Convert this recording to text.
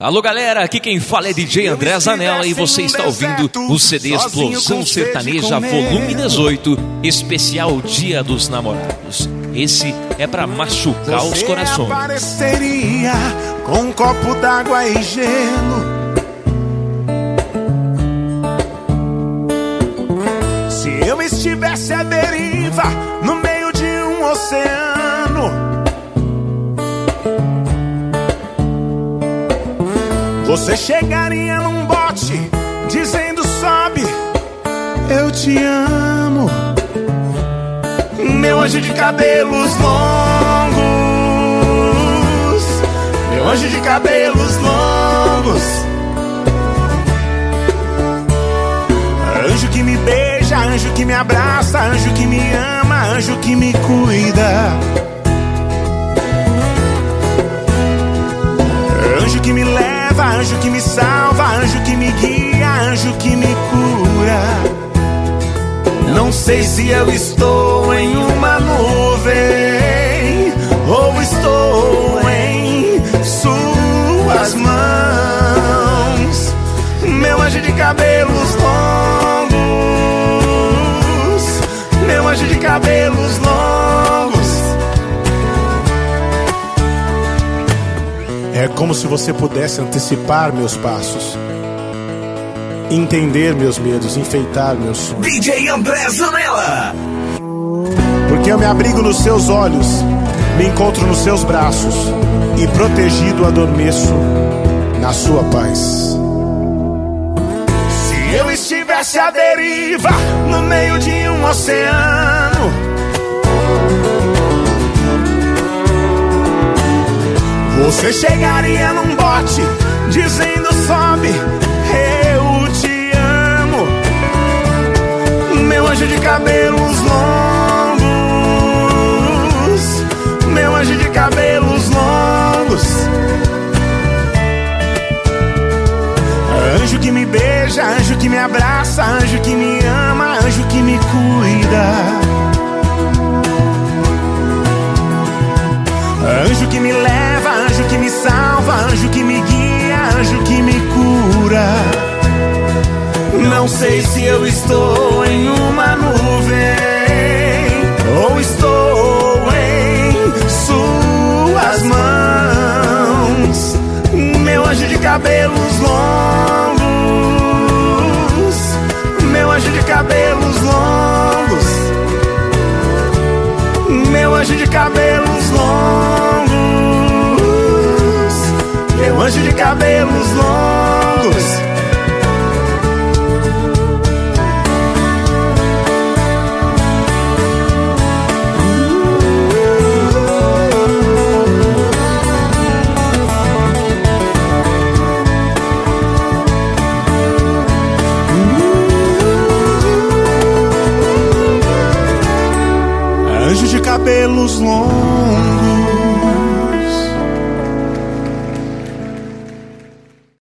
Alô galera, aqui quem fala é DJ André Zanella e você está ouvindo o CD Explosão Sertaneja Volume 18, especial Dia dos Namorados. Esse é pra machucar os corações. Você apareceria com um copo d'água e gelo, se eu estivesse à deriva no meio de um oceano. Você chegaria num bote dizendo sobe, eu te amo, meu anjo de cabelos longos, meu anjo de cabelos longos. Anjo que me beija, anjo que me abraça, anjo que me ama, anjo que me cuida. Anjo que me leva, anjo que me salva, anjo que me guia, anjo que me cura. Não sei se eu estou em uma nuvem ou estou em suas mãos. Meu anjo de cabelos longos, meu anjo de cabelos longos. É como se você pudesse antecipar meus passos, entender meus medos, enfeitar meus sonhos. DJ André Zanella. Porque eu me abrigo nos seus olhos, me encontro nos seus braços e protegido adormeço na sua paz. Se eu estivesse à deriva no meio de um oceano, você chegaria num bote dizendo sobe, eu te amo, meu anjo de cabelos longos, meu anjo de cabelos longos. Anjo que me beija, anjo que me abraça, anjo que me ama, anjo que me cuida. Anjo que me leva, anjo que me salva, anjo que me guia, anjo que me cura. Não sei se eu estou em uma nuvem ou estou em suas mãos. Meu anjo de cabelos longos, meu anjo de cabelos longos, meu anjo de cabelos longos, meu anjo de cabelos longos. Anjo de cabelos longos,